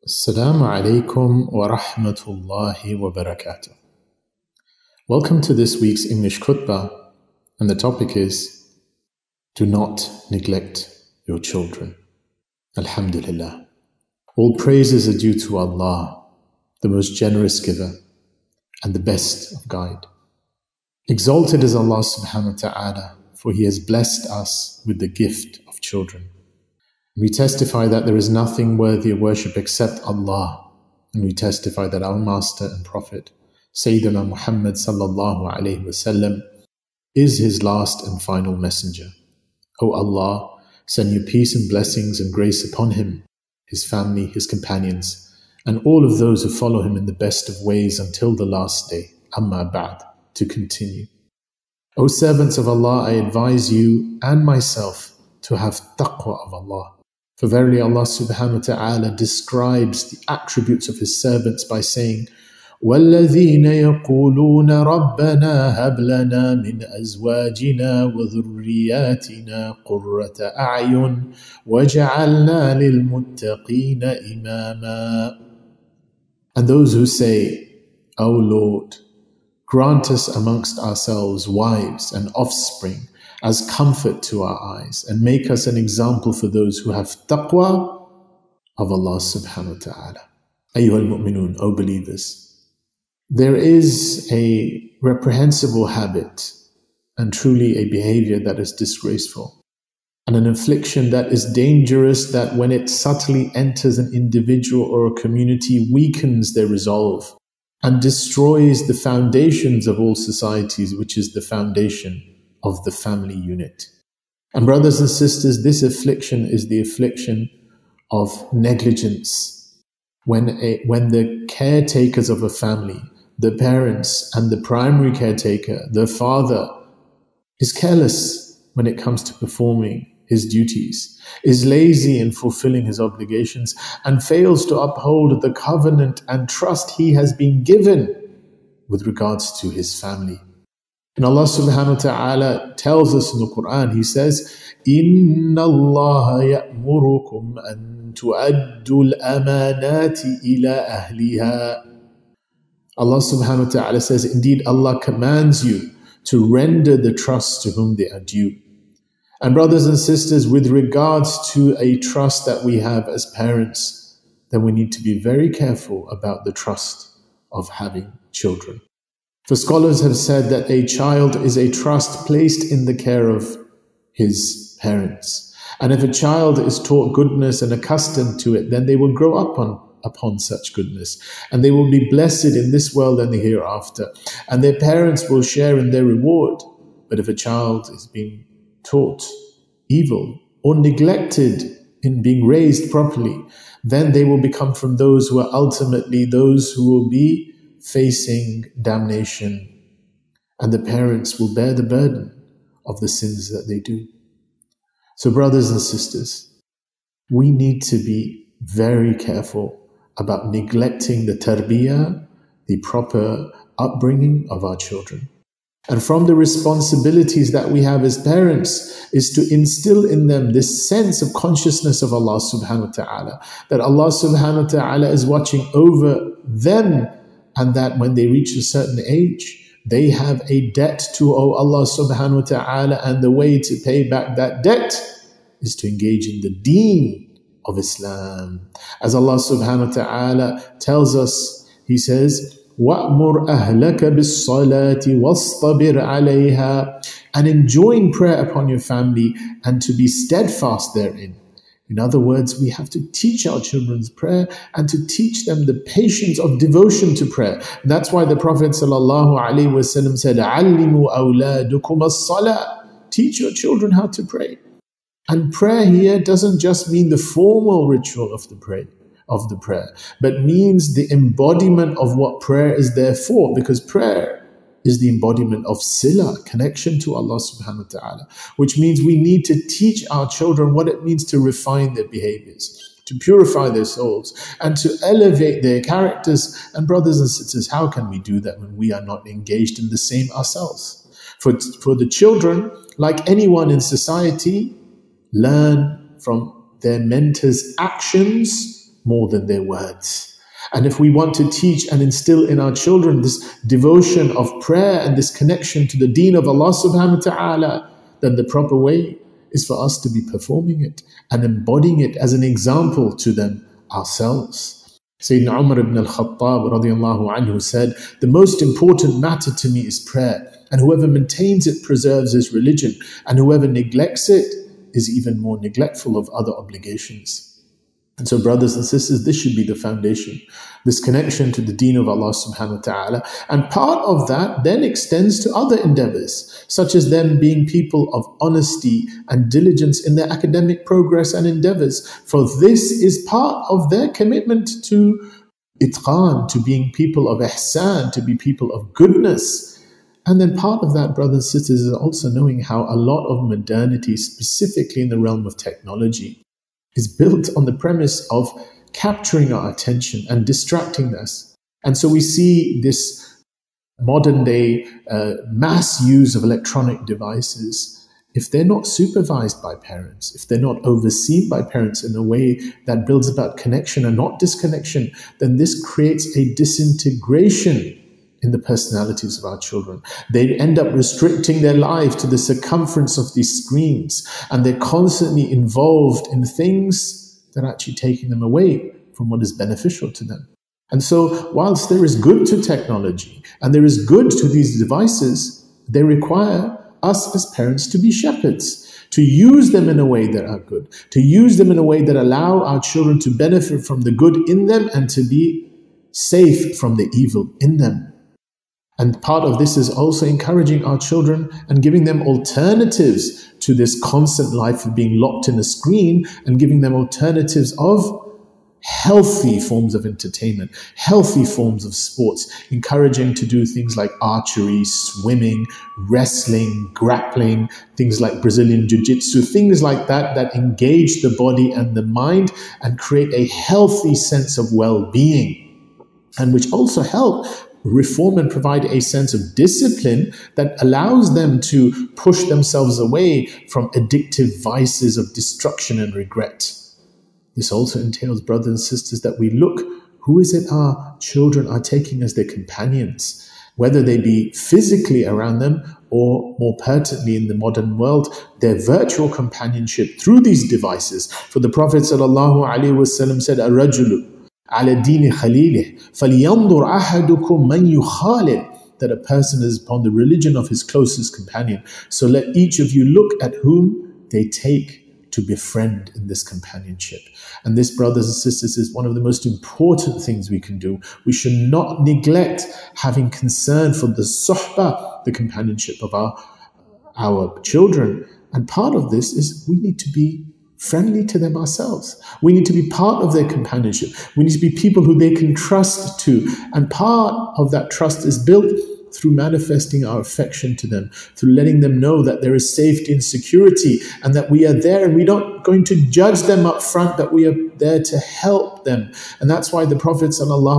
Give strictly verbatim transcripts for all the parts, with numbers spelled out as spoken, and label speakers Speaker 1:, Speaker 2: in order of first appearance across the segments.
Speaker 1: Assalamu alaikum wa rahmatullahi wa barakatuh. Welcome to this week's English khutbah, and the topic is do not neglect your children. Alhamdulillah. All praises are due to Allah, the most generous giver and the best of guide. Exalted is Allah subhanahu wa ta'ala, for He has blessed us with the gift of children. We testify that there is nothing worthy of worship except Allah, and we testify that our Master and Prophet, Sayyidina Muhammad sallallahu alayhi wasallam, is His last and final messenger. O Allah, send your peace and blessings and grace upon Him, His family, His companions, and all of those who follow Him in the best of ways until the last day. Amma ba'd, to continue. O servants of Allah, I advise you and myself to have taqwa of Allah. For verily Allah subhanahu wa ta'ala describes the attributes of His servants by saying, وَالَّذِينَ يَقُولُونَ رَبَّنَا هَبْ لَنَا مِنْ أَزْوَاجِنَا وَذُرِّيَّاتِنَا قُرَّةَ أَعْيُنٍ وَجَعَلْنَا لِلْمُتَّقِينَ إِمَامًا. And those who say, O Lord, grant us amongst ourselves wives and offspring as comfort to our eyes, and make us an example for those who have taqwa of Allah subhanahu wa ta'ala. Ayyuhal mu'minun, O believers. There is a reprehensible habit and truly a behavior that is disgraceful, and an affliction that is dangerous, that when it subtly enters an individual or a community, weakens their resolve and destroys the foundations of all societies, which is the foundation of the family unit. And brothers and sisters, this affliction is the affliction of negligence. When, a, when the caretakers of a family, the parents and the primary caretaker, the father, is careless when it comes to performing his duties, is lazy in fulfilling his obligations, and fails to uphold the covenant and trust he has been given with regards to his family. And Allah subhanahu wa ta'ala tells us in the Quran, He says, إِنَّ اللَّهَ يَأْمُرُكُمْ أَن تُؤَدُّوا الْأَمَانَاتِ إِلَىٰ أَهْلِهَا. Allah subhanahu wa ta'ala says, indeed Allah commands you to render the trust to whom they are due. And brothers and sisters, with regards to a trust that we have as parents, then we need to be very careful about the trust of having children. For scholars have said that a child is a trust placed in the care of his parents. And if a child is taught goodness and accustomed to it, then they will grow up on, upon such goodness. And they will be blessed in this world and the hereafter. And their parents will share in their reward. But if a child is being taught evil or neglected in being raised properly, then they will become from those who are ultimately those who will be facing damnation, and the parents will bear the burden of the sins that they do. So brothers and sisters, we need to be very careful about neglecting the tarbiyah, the proper upbringing of our children. And from the responsibilities that we have as parents is to instill in them this sense of consciousness of Allah subhanahu wa ta'ala, that Allah subhanahu wa ta'ala is watching over them, and that when they reach a certain age, they have a debt to owe Allah subhanahu wa ta'ala, and the way to pay back that debt is to engage in the deen of Islam. As Allah subhanahu wa ta'ala tells us, He says, وَأْمُرْ أَهْلَكَ بِالصَّلَاةِ وَاصْطَبِرْ عَلَيْهَا, and enjoin prayer upon your family and to be steadfast therein. In other words, we have to teach our children prayer and to teach them the patience of devotion to prayer. That's why the Prophet ﷺ said, عَلِّمُوا أَوْلَادُكُمَ الصَّلَاةِ, teach your children how to pray. And prayer here doesn't just mean the formal ritual of the prayer, of the prayer, but means the embodiment of what prayer is there for, because prayer is the embodiment of sila, connection to Allah subhanahu wa ta'ala, which means we need to teach our children what it means to refine their behaviors, to purify their souls, and to elevate their characters. And brothers and sisters, how can we do that when we are not engaged in the same ourselves? For, for the children, like anyone in society, learn from their mentors' actions more than their words. And if we want to teach and instill in our children this devotion of prayer and this connection to the deen of Allah subhanahu wa ta'ala, then the proper way is for us to be performing it and embodying it as an example to them ourselves. Sayyidina Umar ibn al-Khattab radiallahu anhu said, the most important matter to me is prayer, and whoever maintains it preserves his religion, and whoever neglects it is even more neglectful of other obligations. And so, brothers and sisters, this should be the foundation, this connection to the deen of Allah subhanahu wa ta'ala. And part of that then extends to other endeavors, such as them being people of honesty and diligence in their academic progress and endeavors. For this is part of their commitment to itqan, to being people of ihsan, to be people of goodness. And then part of that, brothers and sisters, is also knowing how a lot of modernity, specifically in the realm of technology, is built on the premise of capturing our attention and distracting us. And so we see this modern day uh, mass use of electronic devices. If they're not supervised by parents, if they're not overseen by parents in a way that builds about connection and not disconnection, then this creates a disintegration in the personalities of our children. They end up restricting their life to the circumference of these screens, and they're constantly involved in things that are actually taking them away from what is beneficial to them. And so, whilst there is good to technology and there is good to these devices, they require us as parents to be shepherds, to use them in a way that are good, to use them in a way that allow our children to benefit from the good in them and to be safe from the evil in them. And part of this is also encouraging our children and giving them alternatives to this constant life of being locked in a screen, and giving them alternatives of healthy forms of entertainment, healthy forms of sports, encouraging to do things like archery, swimming, wrestling, grappling, things like Brazilian Jiu-Jitsu, things like that that engage the body and the mind and create a healthy sense of well-being, and which also help reform and provide a sense of discipline that allows them to push themselves away from addictive vices of destruction and regret. This also entails, brothers and sisters, that we look, who is it our children are taking as their companions, whether they be physically around them or more pertinently in the modern world, their virtual companionship through these devices. For the Prophet ﷺ said, "Ar-rajulu ala dini khalilih, falyanzur ahadukum man yukhalil," that a person is upon the religion of his closest companion. So let each of you look at whom they take to befriend in this companionship. And this, brothers and sisters, is one of the most important things we can do. We should not neglect having concern for the suhbah, the companionship of our, our children. And part of this is we need to be friendly to them ourselves. We need to be part of their companionship. We need to be people who they can trust to. And part of that trust is built through manifesting our affection to them, through letting them know that there is safety and security, and that we are there, and we're not going to judge them up front, that we are there to help them. And that's why the Prophet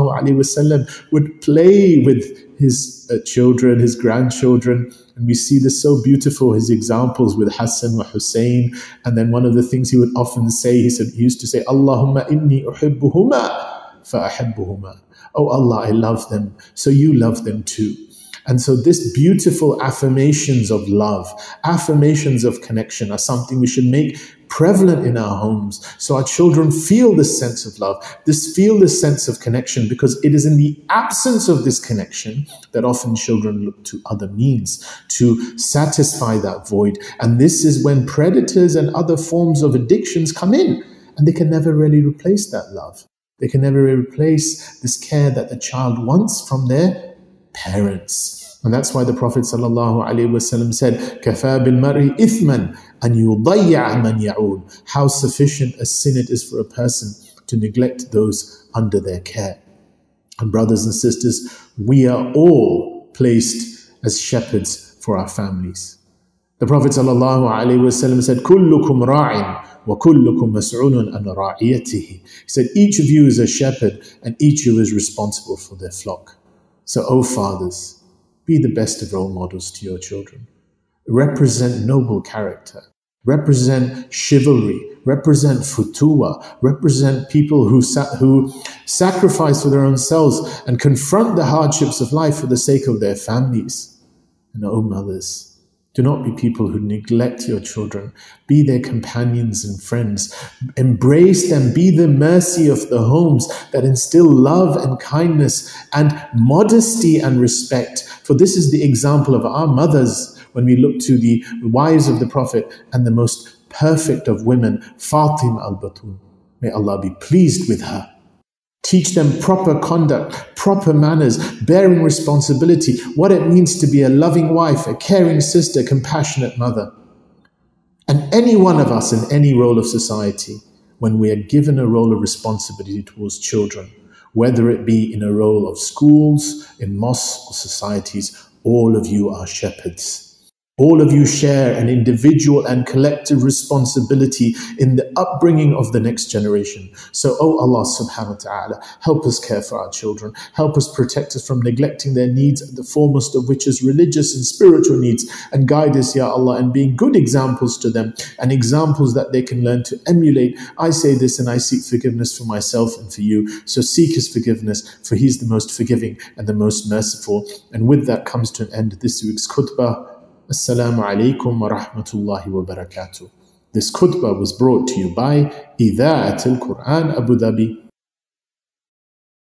Speaker 1: ﷺ would play with his uh, children, his grandchildren. And we see this so beautiful, his examples with Hassan wa Hussein. And then one of the things he would often say, he said, he used to say, Allahumma inni uhibbuhuma fa ahibbuhuma. Oh Allah, I love them, so you love them too. And so this beautiful affirmations of love, affirmations of connection are something we should make prevalent in our homes, so our children feel this sense of love, this feel this sense of connection, because it is in the absence of this connection that often children look to other means to satisfy that void. And this is when predators and other forms of addictions come in, and they can never really replace that love. They can never replace this care that the child wants from their parents. And that's why the Prophet ﷺ said, "Kafa bil mar'i ithman an yudayya man ya'ud." How sufficient a sin it is for a person to neglect those under their care. And brothers and sisters, we are all placed as shepherds for our families. The Prophet ﷺ said, "Kullukum ra'in wa kullukum mas'ulun an ra'iyatihi." He said, each of you is a shepherd and each of you is responsible for their flock. So, O fathers, be the best of role models to your children. Represent noble character. Represent chivalry. represent futuwa, represent people who, sa- who sacrifice for their own selves and confront the hardships of life for the sake of their families. And O mothers, do not be people who neglect your children. Be their companions and friends. Embrace them. Be the mercy of the homes that instill love and kindness and modesty and respect. For this is the example of our mothers when we look to the wives of the Prophet and the most perfect of women, Fatima al-Batul. May Allah be pleased with her. Teach them proper conduct, proper manners, bearing responsibility, what it means to be a loving wife, a caring sister, compassionate mother. And any one of us in any role of society, when we are given a role of responsibility towards children, whether it be in a role of schools, in mosques or societies, all of you are shepherds. All of you share an individual and collective responsibility in the upbringing of the next generation. So, oh Allah subhanahu wa ta'ala, help us care for our children. Help us protect us from neglecting their needs, the foremost of which is religious and spiritual needs. And guide us, Ya Allah, in being good examples to them and examples that they can learn to emulate. I say this and I seek forgiveness for myself and for you. So seek His forgiveness, for He's the most forgiving and the most merciful. And with that comes to an end this week's khutbah. Assalamu alaikum wa rahmatullahi wa barakatuh. This khutbah was brought to you by Idha'at al-Quran Abu Dhabi.